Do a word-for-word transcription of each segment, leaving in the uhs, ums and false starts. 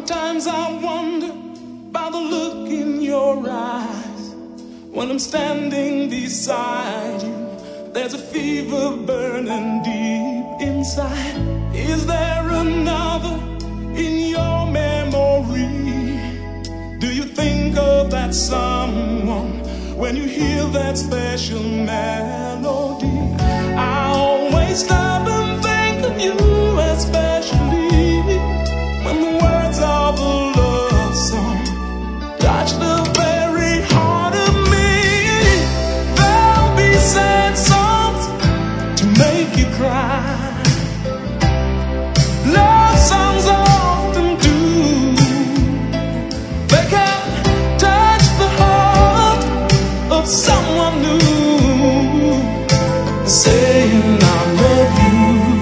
Sometimes I wonder by the look in your eyes. When I'm standing beside you, there's a fever burning deep inside. Is there another in your memory? Do you think of that someone when you hear that special melody? I always stop and think of you, especially when the words of a love song touch the very heart of me. There'll be sad songs to make you cry. Love songs often do. They can touch the heart of someone new, saying I love you.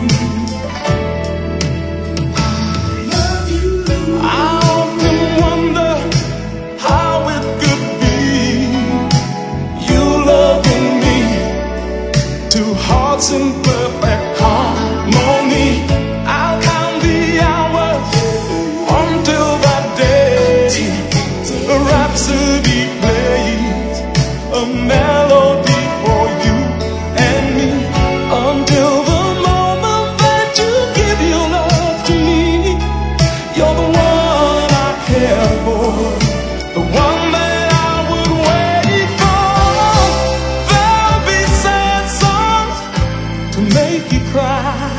In perfect harmony, I'll count the hours until that day a rhapsody plays, a melody for you and me, until the moment that you give your love to me. You're the one I care for, the one that I would wait for. There'll be sad songs to make you cry.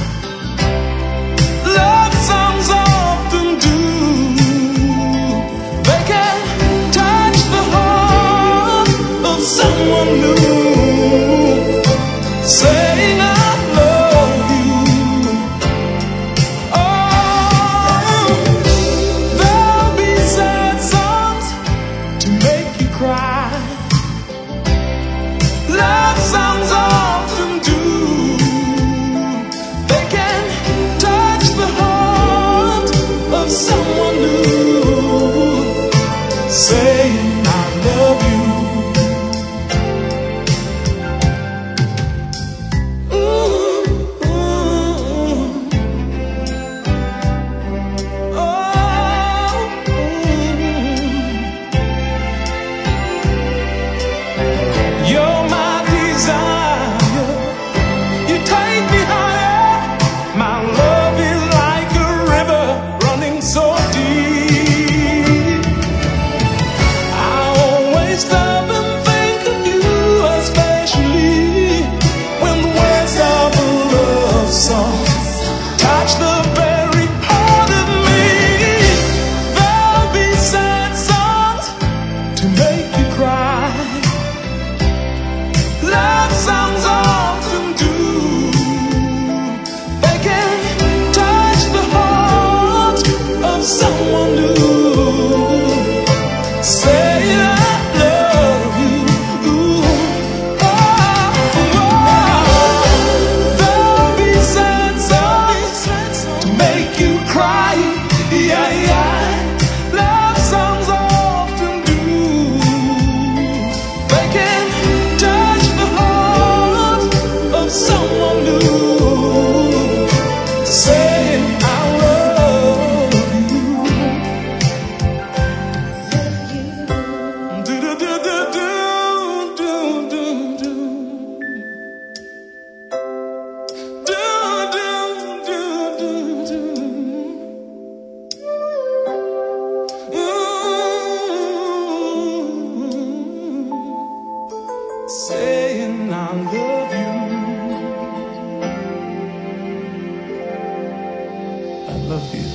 Love songs often do. They can touch the heart of someone new, saying I love you. Oh, there'll be sad songs to make you cry. Love songs often do. Someone new, saying I love you. Ooh, ooh. Oh, ooh. You're my desire. You take me higher. My love is like a river so deep. I always stop and think of you, especially when the words of a love song touch the very heart of me. There'll be sad songs to make you cry. Love songs often do. They can touch the heart of someone new, saying I love you. Ooh. Oh, oh. There'll be sad songs to make you cry. Yeah, yeah. Love songs often do. They can touch the heart of someone new, saying I love you. Saying I love you. I love you.